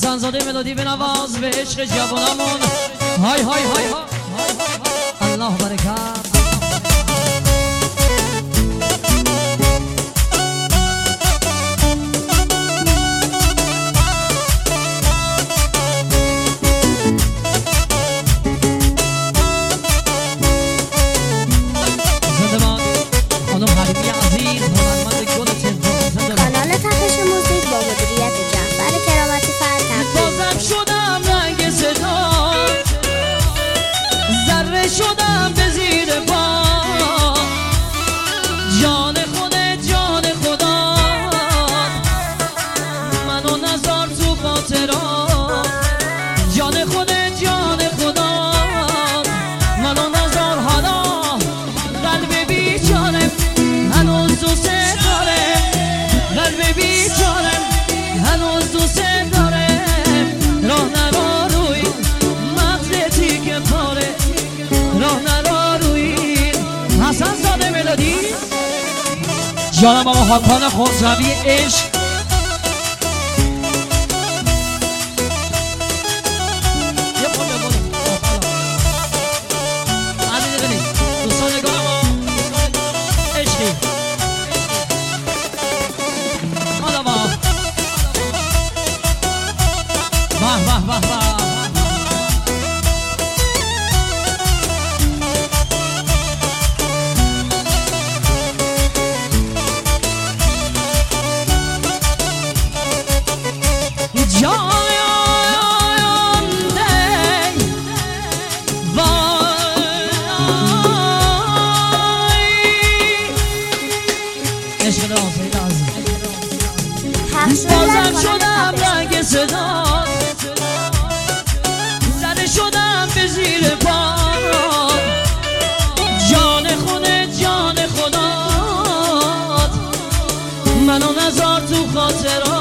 حسن زاده ملودی بنواز به عشق جوانمون. های های های های الله برکت. کانال تپش موزیک با مدیریت جعفر کرامتی فرد بازم شدم رنگ صدا، ذره شدم به زیر پا. جان خودت جان خدا، منو نذار تو خاطرات. جان خودت جان خدا، منو نذار. حالا قلب بیچاره هنوز دوست داره، قلب بیچاره هنوز دوست داره. راه نرا روی مغزتی که پاره، راه نرا روی. حسن زاده ملودی جانم آقا حاکان خسروی عشق. بازم شدم رنگ صدا، زده شدم به زیر پا. جان خودت جان خدات، منو نذار تو خاطرات.